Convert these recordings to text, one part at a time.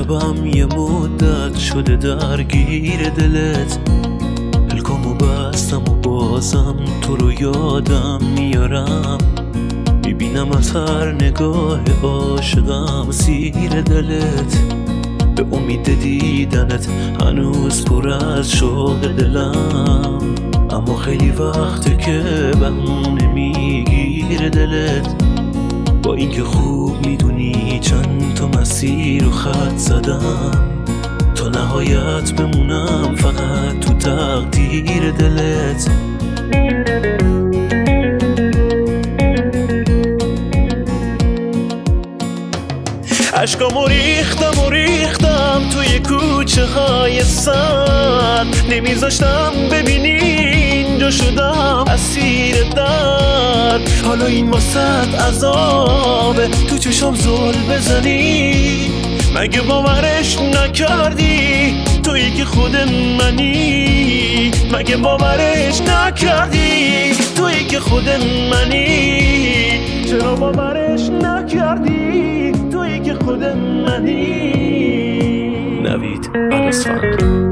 قلبم یه مدت شده درگیر دلت، پلکامو بستم و بازم تو رو یادم میارم. میبینم از هر نگاه عاشقم سیر دلت، به امید دیدنت هنوز پر از شوق دلم. اما خیلی وقته که بهونه میگیره دلت، با اینکه خوب میدونی چند تا مسیر و خط زدم تا نهایت بمونم فقط تو تقدیر دلت. عشقامو ریختم توی کوچه های سرد، نمیذاشتم ببینی اینجا شدم اسیر درد. حالا این واسط عذابه تو چشام زل بزنی، مگه باورش نکردی تویی که خود منی؟ مگه باورش نکردی تویی که خود منی؟ چرا باورش نکردی تویی که خود منی؟ نوید عرصفند.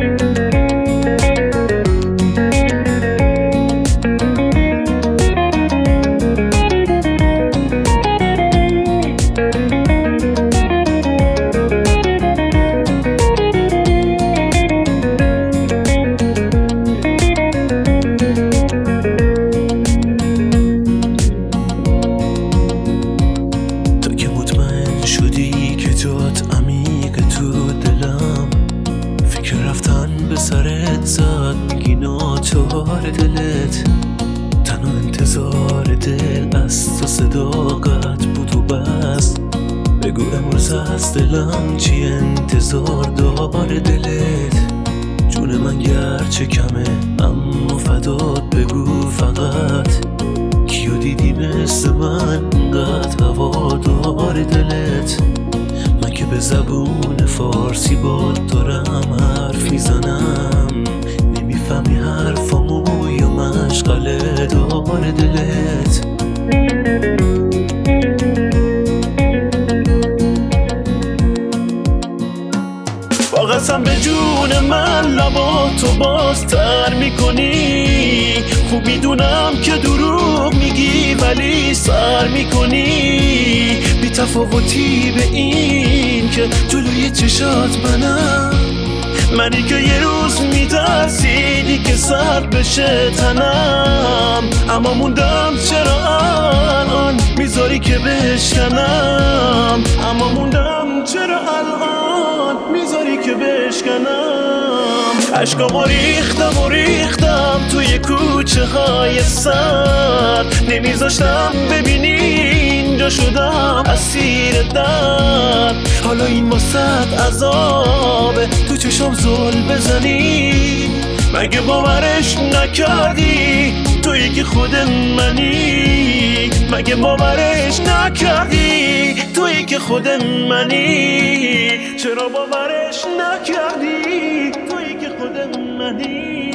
سرت زد میگی ناچار دلت، تنها انتظار دل از تو صداقت بود و بس. بگو امروز از دلم چی انتظار داره دلت؟ جون من گرچه کمه اما فدات بگو فقط، کیو دیدی مثل من انقدر هوادار دلت؟ من که به زبون فارسی باد دارم حرف میزنم، نمیفهمی حرفامو یا مشغله دار دلت؟ با قسم به جون من لباتو بازتر میکنی، خوب میدونم که دروغ میگی ولی سر میکنی. بی تفاوتی به این که جلوی چشات منی که یه روز میترسیدی که سرد بشه تنم، اما موندم چرا الان میذاری که بشکنم؟ اما موندم چرا الان میذاری که بشکنم؟ عشقامو ریختم توی کوچه های سرد، نمیذاشتم ببینی اینجا شدم اسیر درد. حالا این واسط عذابه تو چشام زل بزنی، مگه باورش نکردی تویی که خود منی؟ مگه باورش نکردی تویی که خود منی؟ چرا باورش نکردی تویی که خود منی؟